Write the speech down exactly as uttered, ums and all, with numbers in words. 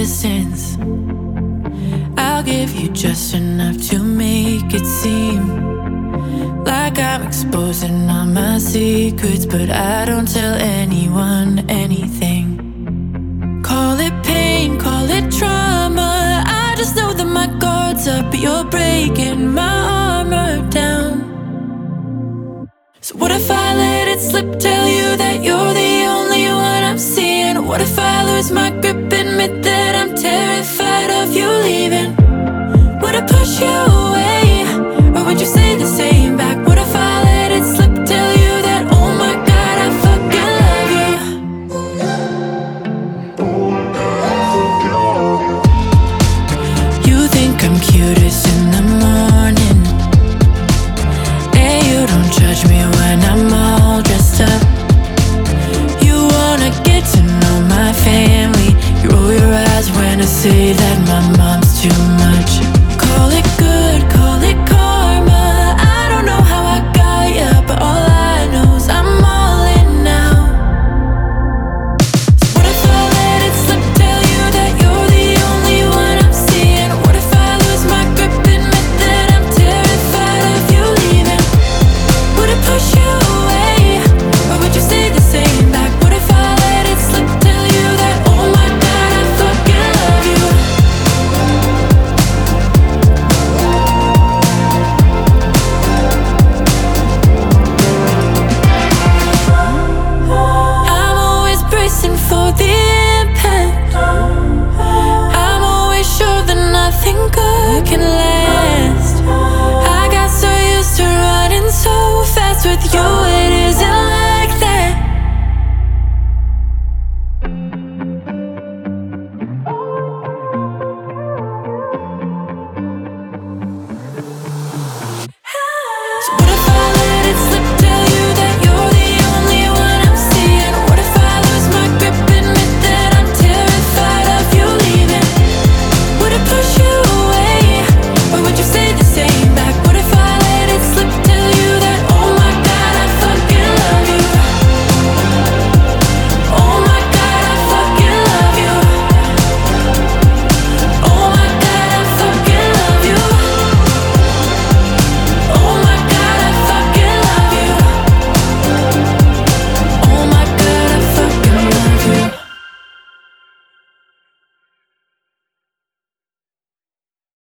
distance. I'll give you just enough to make it seem like I'm exposing all my secrets, but I don't tell anyone anything. Call it pain, call it trauma, I just know that my guard's up, but you're breaking my armor down. So what if I let it slip, tell you that you're the only one I'm seeing? What if I lose my grip, admit that I'm terrified of you leaving?